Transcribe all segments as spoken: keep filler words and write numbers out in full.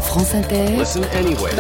France Inter, Listen anyway.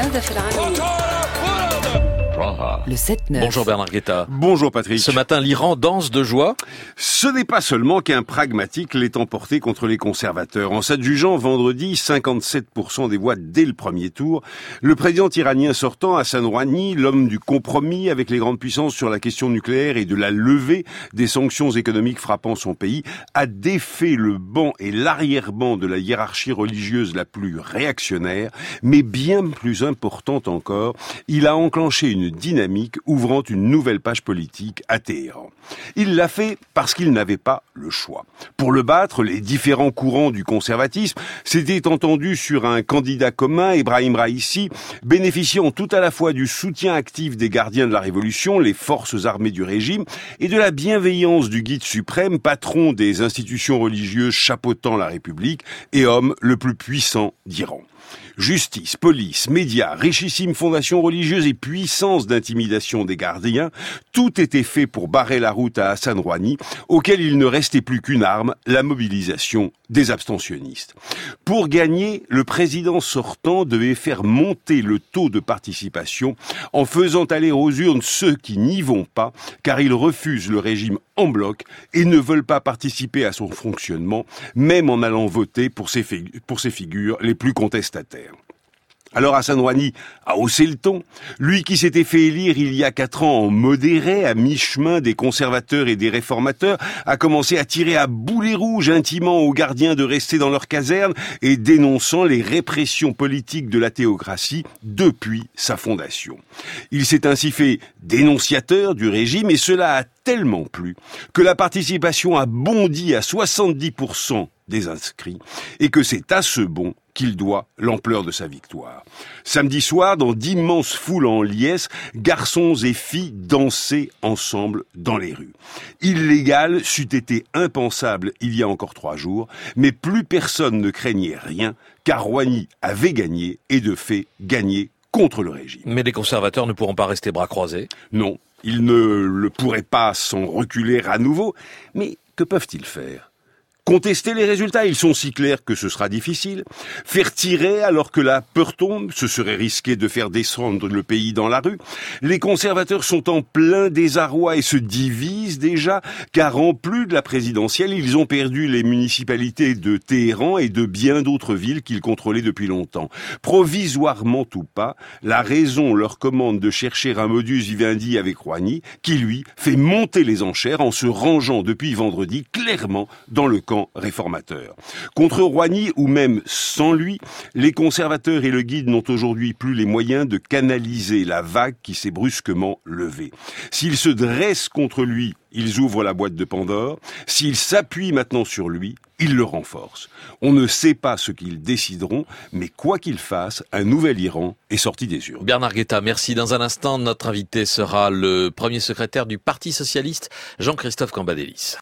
le sept neuf. Bonjour Bernard Guetta. Bonjour Patrick. Ce matin, l'Iran danse de joie. Ce n'est pas seulement qu'un pragmatique l'ait emporté contre les conservateurs. En s'adjugeant vendredi cinquante-sept pour cent des voix dès le premier tour, le président iranien sortant, Hassan Rouhani, l'homme du compromis avec les grandes puissances sur la question nucléaire et de la levée des sanctions économiques frappant son pays, a défait le banc et l'arrière-banc de la hiérarchie religieuse la plus réactionnaire, mais bien plus importante encore, il a enclenché une dynamique ouvrant une nouvelle page politique à Téhéran. Il l'a fait parce qu'il n'avait pas le choix. Pour le battre, les différents courants du conservatisme s'étaient entendus sur un candidat commun, Ebrahim Raïssi, bénéficiant tout à la fois du soutien actif des gardiens de la Révolution, les forces armées du régime, et de la bienveillance du guide suprême, patron des institutions religieuses chapeautant la République et homme le plus puissant d'Iran. Justice, police, médias, richissime fondation religieuse et puissance d'intimidation des gardiens, tout était fait pour barrer la route à Hassan Rouhani, auquel il ne restait plus qu'une arme, la mobilisation des abstentionnistes. Pour gagner, le président sortant devait faire monter le taux de participation en faisant aller aux urnes ceux qui n'y vont pas, car ils refusent le régime en bloc et ne veulent pas participer à son fonctionnement, même en allant voter pour ces, figu- pour ces figures les plus contestataires. Alors Hassan Rouhani a haussé le ton. Lui qui s'était fait élire il y a quatre ans en modéré, à mi-chemin des conservateurs et des réformateurs, a commencé à tirer à boulet rouge, intimant aux gardiens de rester dans leur caserne et dénonçant les répressions politiques de la théocratie depuis sa fondation. Il s'est ainsi fait dénonciateur du régime et cela a tellement plu que la participation a bondi à soixante-dix pour cent des inscrits et que c'est à ce bond qu'il doit l'ampleur de sa victoire. Samedi soir, dans d'immenses foules en liesse, garçons et filles dansaient ensemble dans les rues. Illégal c'eût été impensable il y a encore trois jours, mais plus personne ne craignait rien, car Rouhani avait gagné et de fait gagné contre le régime. Mais les conservateurs ne pourront pas rester bras croisés. Non, ils ne le pourraient pas sans reculer à nouveau, mais que peuvent-ils faire ? Contester les résultats, ils sont si clairs que ce sera difficile. Faire tirer alors que la peur tombe, ce serait risquer de faire descendre le pays dans la rue. Les conservateurs sont en plein désarroi et se divisent déjà, car en plus de la présidentielle, ils ont perdu les municipalités de Téhéran et de bien d'autres villes qu'ils contrôlaient depuis longtemps. Provisoirement ou pas, la raison leur commande de chercher un modus vivendi avec Rouhani, qui lui fait monter les enchères en se rangeant depuis vendredi clairement dans le camp réformateur. Contre Rouhani, ou même sans lui, les conservateurs et le guide n'ont aujourd'hui plus les moyens de canaliser la vague qui s'est brusquement levée. S'ils se dressent contre lui, ils ouvrent la boîte de Pandore. S'ils s'appuient maintenant sur lui, ils le renforcent. On ne sait pas ce qu'ils décideront, mais quoi qu'ils fassent, un nouvel Iran est sorti des urnes. Bernard Guetta, merci. Dans un instant, notre invité sera le premier secrétaire du Parti socialiste, Jean-Christophe Cambadélis.